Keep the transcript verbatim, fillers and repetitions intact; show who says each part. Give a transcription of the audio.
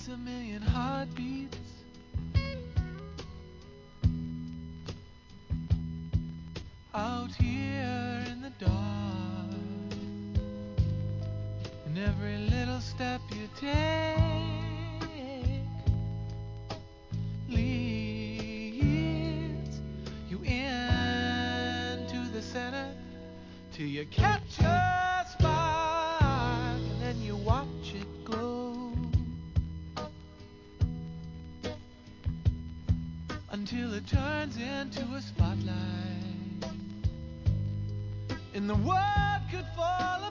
Speaker 1: There's a million heartbeats out here in the dark, and every little step you take leads you into the center till you catch a spark, and then you watch it glow until it turns into a spotlight, and the world could fall apart.